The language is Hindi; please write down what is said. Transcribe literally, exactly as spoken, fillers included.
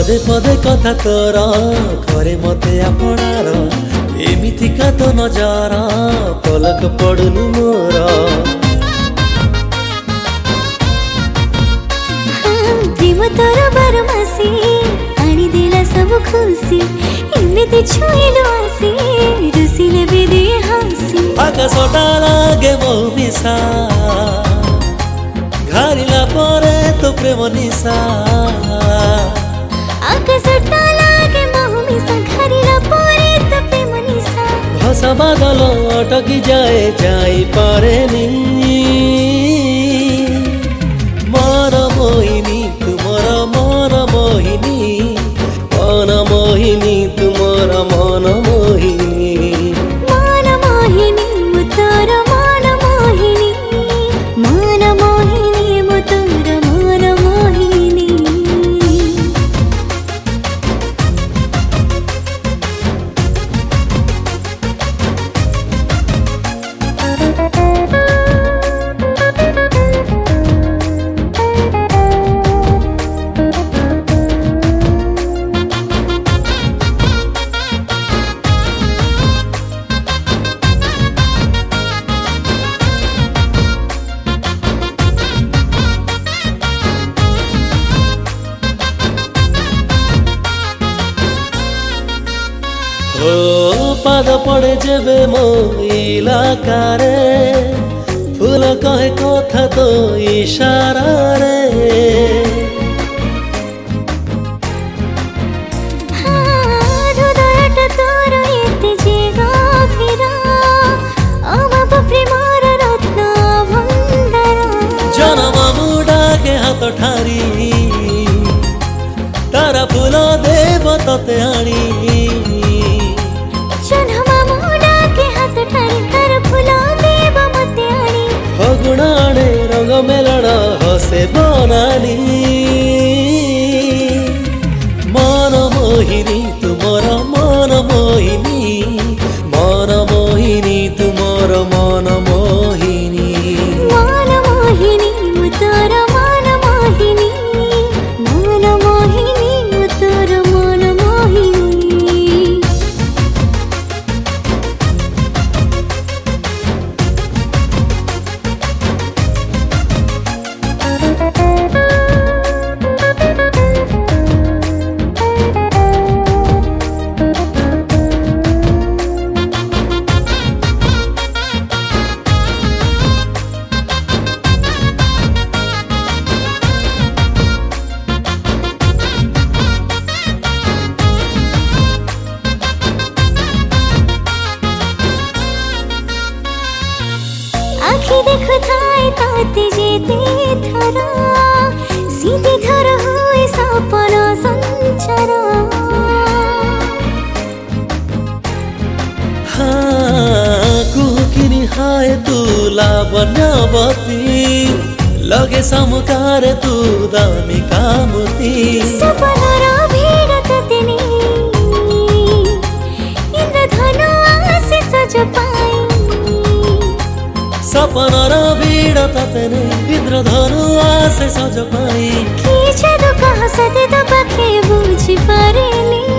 पदे पदे कथा तोर करे मते आपणार एमितिका तो नजारा पलक पड़ुनु मोर प्रेम तोर बारमासी आनी देला सब खुशी एमिति छुइलो आसी रुसिले बेदे हसी आकाशटा लागे बहु मिसा घारिला परे तो प्रेम निशा आकाशटा लागे बहु मिसा घारिला परे तो प्रेम निशा भाषा बादल अटकी जाए जाई पारेनी मन मोहिनी तुमर मन मोहिनी मन मोहिनी तुमर मन मोहिनी मन मोहिनी मुतोर मन मोहिनी मन मोहिनी मुतोर मन मोहिनी ओ पाद पड़े जेबे मो इलाकारे फूल कहे कथा तो इशारा रे हृदयटा तोर एते जे गभीरा अभाव प्रेमर रत्न भण्डार जनम मुडा के हाथ ठारी तारा फूल देव तते आनी जन्मा मुडा के हाथ ठारी कर फूल देव मते आनी फगुणाणे रंग मेलण हसे बनानी मन मोहिनी तुमर मन मोहिनी मन मोहिनी तुमर मन मोहिनी मन मोहिनी मुतोर मन मोहिनी मन मोहिनी मुतोर मन मोहिनी आखि देखु थाए ताते जेते थरा सीधे थर हुए सपना संचार हाँ कुकिनी हाय तू लावण्यवती लगे समुकार तू दामी कामुती सपना र भीड़ ततेनी इंद्रधनु आसे सज पाई सपना र भीड़ ततेनी इंद्रधनु आसे सज पाई कि जादू कहाँ सदे तो पाखे बुझी पारेनी